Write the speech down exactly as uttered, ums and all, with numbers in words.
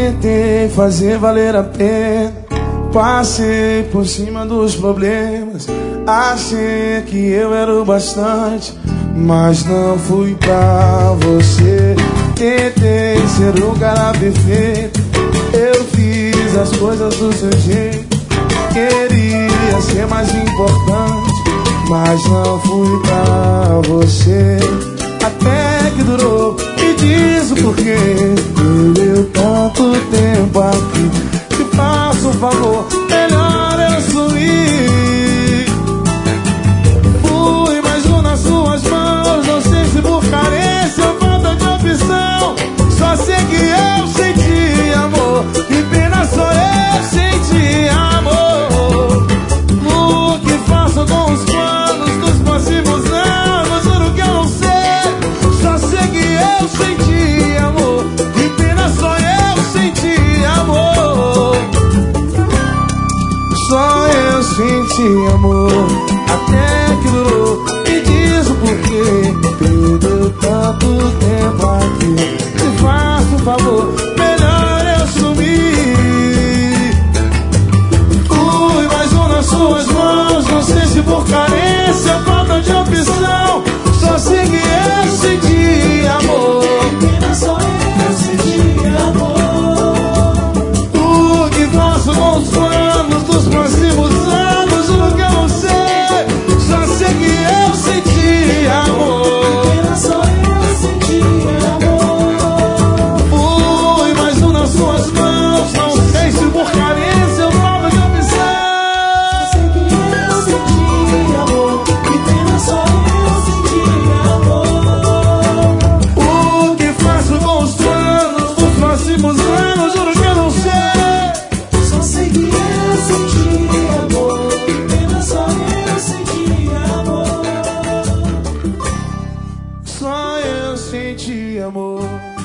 tentei fazer valer a pena, passei por cima dos problemas, achei que eu era o bastante, mas não fui pra você. Tentei ser o cara perfeito, eu fiz as coisas do seu jeito, queria ser mais importante, mas não fui pra você. Até que durou, me diz o porquê. Perdeu tanto tempo aqui, te faço um favor, melhor eu sumir. Fui mais um nas suas mãos, não sei se por carência ou falta de opção, só sei que eu senti amor, que pena só eu senti amor. O que faço com os planos dos próximos anos, juro que eu não sei. Só sei que eu senti amor, que pena só eu senti amor. Só eu senti amor, até que durou. Me diz o porquê, perdeu tanto tempo aqui. Te faço um favor, melhor eu sumir. Fui mais um nas suas mãos, não sei se por carência ou falta de opção, só sei que eu senti amor, pena só eu senti amor. O que faço com os planos dos próximos anos, juro que eu não sei. Só sei que eu senti amor, pena só eu senti amor. Fui mais um nas suas mãos, não sei se por carência ou falta de opção, só sei que eu senti amor, que pena só eu senti amor. O que faço com os planos dos próximos anos, juro que eu não sei. Só sei que eu senti amor, que pena só eu senti amor. Só eu senti amor.